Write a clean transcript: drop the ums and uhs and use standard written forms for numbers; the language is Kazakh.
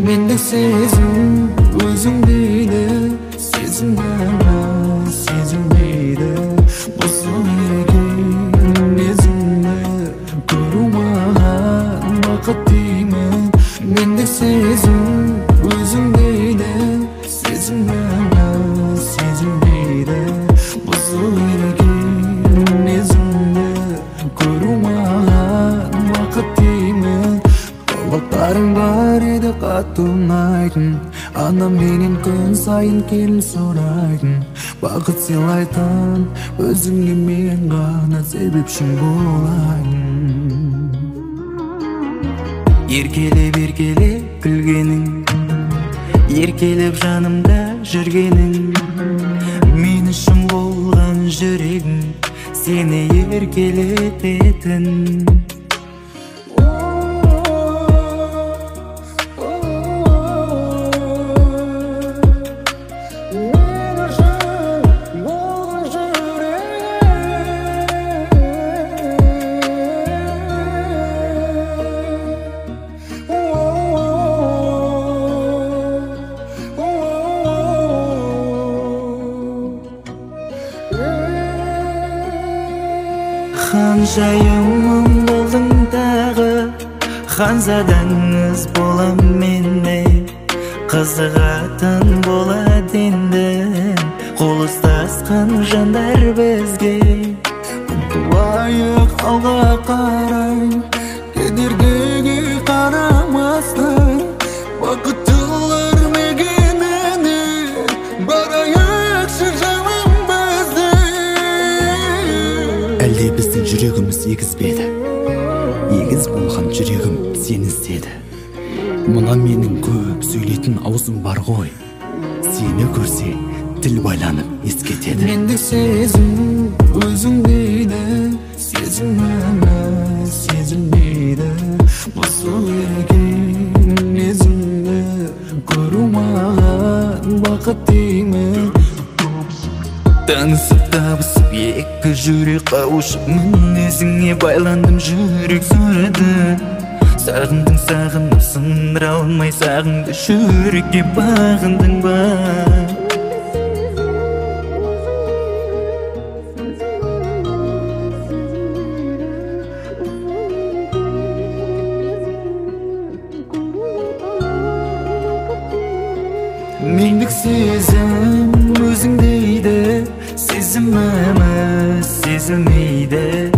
Mendek sezim özüngdeydi, sezimdana sezilmeydi. Bozul ergen ezimni korumagan vakit deyman. Mendek sezim özüngdeydi, sezimdana sezilmeydi. Bozul ergen ezimni korumagan vakit deyman. Qolaqlaring bar edi qatılmaydın. Anam menin kun sayın kelip soraydın. Baqıt silaytan özüңе men gana sebepşin bolaydın. Erkelep күлгенің, еркелеп жанымда жүргенің. Мен үшін болған жүрегім сені еркелететін. Ханшайымым болдың дағы, ханзадаңыз болам менде. Қызығатын болады енді, қол ұстасқан жандар бізге. Ұмтылайық алға қарай, кедергіге қарамастан. Бақыттылар мекеніне барайықшы жаным бізде. Әлде біздің жүрегіміз егізбеді, егіз болған жүрегім сені іздеді. Мына менің көп сөйлейтін аузым бар ғой, сені көрсе тіл байланып ескетеді. Мендік сезім өзіңдейді, сезімнана сезілмейді. Босыл ерген езімді көрумаған бақыт деймін. Танысып табысып екі жүрек қауышып, мінезіңе байландым, жүрек сұрады. Сағындың сағынып сындыра алмай сағынды, жүрекке бағындың ба? Мендік сезім өзіңдейді, сезіміміз сезілмейді.